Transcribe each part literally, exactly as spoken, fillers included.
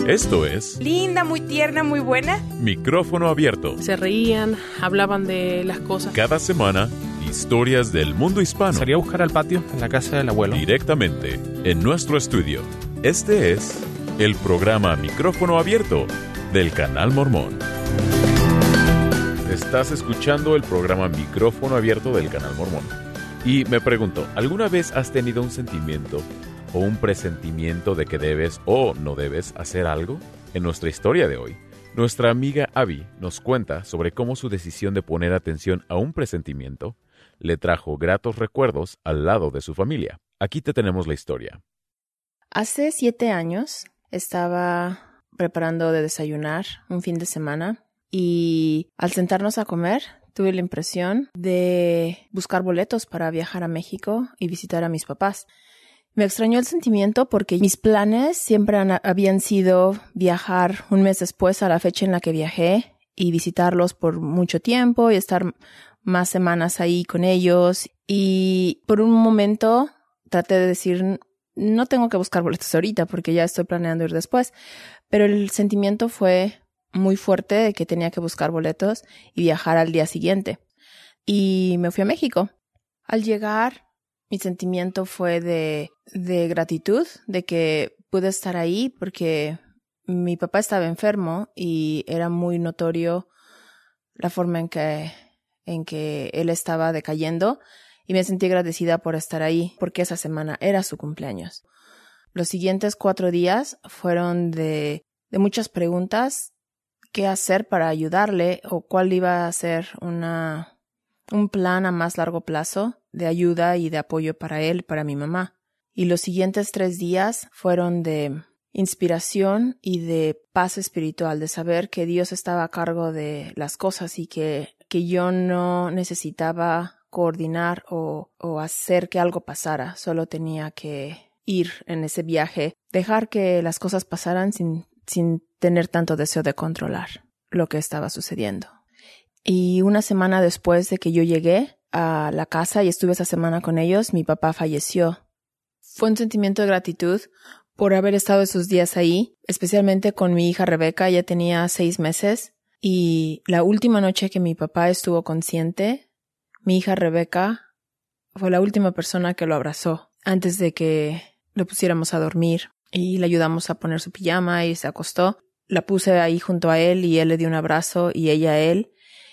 Esto es... Linda, muy tierna, muy buena. Micrófono abierto. Se reían, hablaban de las cosas. Cada semana, historias del mundo hispano. Salí a buscar al patio, en la casa del abuelo. Directamente, en nuestro estudio. Este es el programa Micrófono Abierto del Canal Mormón. Estás escuchando el programa Micrófono Abierto del Canal Mormón. Y me pregunto, ¿alguna vez has tenido un sentimiento o un presentimiento de que debes o no debes hacer algo? En nuestra historia de hoy, nuestra amiga Abby nos cuenta sobre cómo su decisión de poner atención a un presentimiento le trajo gratos recuerdos al lado de su familia. Aquí te tenemos la historia. Hace siete años estaba preparando de desayunar un fin de semana y al sentarnos a comer tuve la impresión de buscar boletos para viajar a México y visitar a mis papás. Me extrañó el sentimiento porque mis planes siempre han, habían sido viajar un mes después a la fecha en la que viajé y visitarlos por mucho tiempo y estar más semanas ahí con ellos. Y por un momento traté de decir, no tengo que buscar boletos ahorita porque ya estoy planeando ir después. Pero el sentimiento fue muy fuerte de que tenía que buscar boletos y viajar al día siguiente. Y me fui a México. Al llegar, mi sentimiento fue de, de gratitud, de que pude estar ahí porque mi papá estaba enfermo y era muy notorio la forma en que, en que él estaba decayendo y me sentí agradecida por estar ahí porque esa semana era su cumpleaños. Los siguientes cuatro días fueron de, de muchas preguntas, qué hacer para ayudarle o cuál iba a ser una, un plan a más largo plazo de ayuda y de apoyo para él, para mi mamá. Y los siguientes tres días fueron de inspiración y de paz espiritual, de saber que Dios estaba a cargo de las cosas y que, que yo no necesitaba coordinar o, o hacer que algo pasara, solo tenía que ir en ese viaje, dejar que las cosas pasaran sin, sin tener tanto deseo de controlar lo que estaba sucediendo. Y una semana después de que yo llegué a la casa y estuve esa semana con ellos, mi papá falleció. Fue un sentimiento de gratitud por haber estado esos días ahí, especialmente con mi hija Rebeca. Ella tenía seis meses y la última noche que mi papá estuvo consciente, mi hija Rebeca fue la última persona que lo abrazó antes de que lo pusiéramos a dormir y le ayudamos a poner su pijama y se acostó. La puse ahí junto a él y él le dio un abrazo y ella a él.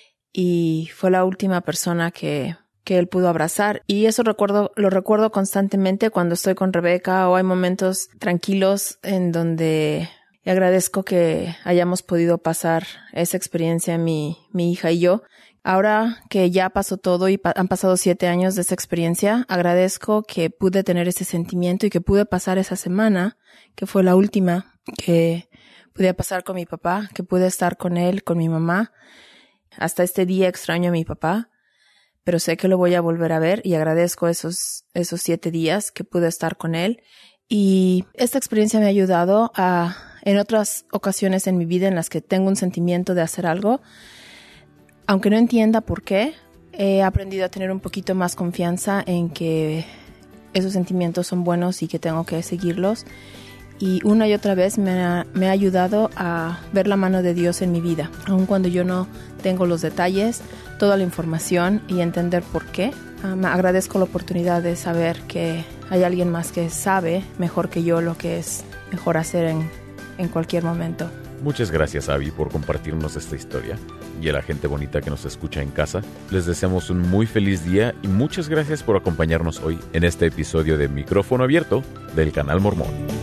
Y fue la última persona que, que él pudo abrazar. Y eso recuerdo, lo recuerdo constantemente cuando estoy con Rebeca o hay momentos tranquilos en donde agradezco que hayamos podido pasar esa experiencia mi, mi hija y yo. Ahora que ya pasó todo y pa- han pasado siete años de esa experiencia, agradezco que pude tener ese sentimiento y que pude pasar esa semana, que fue la última que pude pasar con mi papá, que pude estar con él, con mi mamá. Hasta este día extraño a mi papá, pero sé que lo voy a volver a ver y agradezco esos, esos siete días que pude estar con él. Y esta experiencia me ha ayudado a, en otras ocasiones en mi vida en las que tengo un sentimiento de hacer algo, aunque no entienda por qué, he aprendido a tener un poquito más confianza en que esos sentimientos son buenos y que tengo que seguirlos. Y una y otra vez me ha, me ha ayudado a ver la mano de Dios en mi vida, aun cuando yo no tengo los detalles, toda la información y entender por qué. Um, agradezco la oportunidad de saber que hay alguien más que sabe mejor que yo lo que es mejor hacer en, en cualquier momento. Muchas gracias, Abby, por compartirnos esta historia. Y a la gente bonita que nos escucha en casa, les deseamos un muy feliz día y muchas gracias por acompañarnos hoy en este episodio de Micrófono Abierto del Canal Mormón.